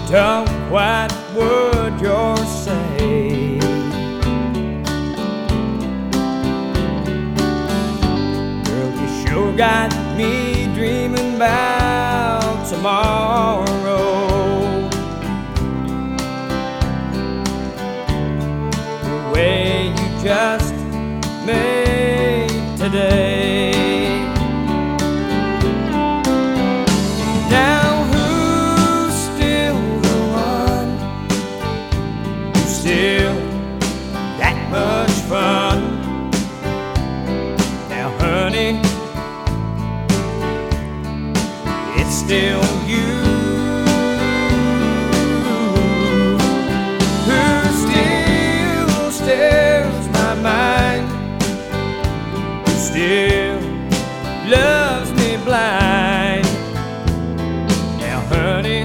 don't quite what you're saying. Girl, you sure got me dreaming about tomorrow. The way you just made today. Now who's still the one who's still that much fun? Now honey, it's still you who still stirs my mind, who still loves me blind. Now honey,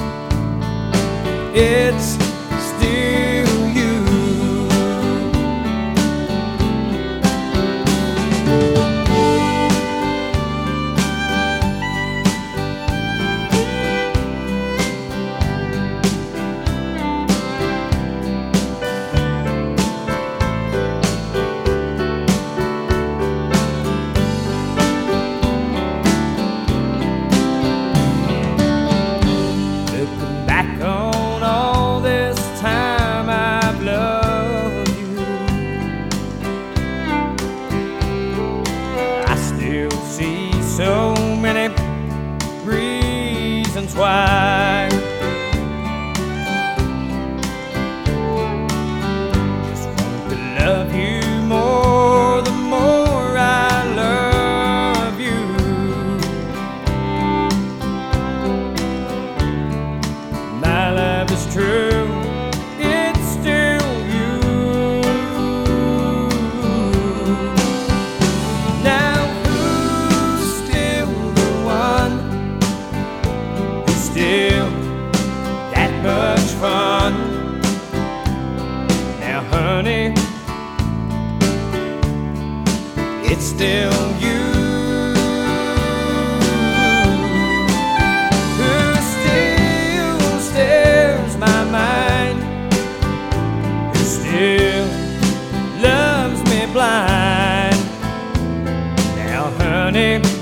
it's still you. Looking back on all this time I've loved you, I still see so many reasons why. Just want to love you more the more I love you. My love is true, it's still you. Now who's still the one who's still that much fun? Now honey, it's still you who still stirs my mind, who still loves me blind. Now honey,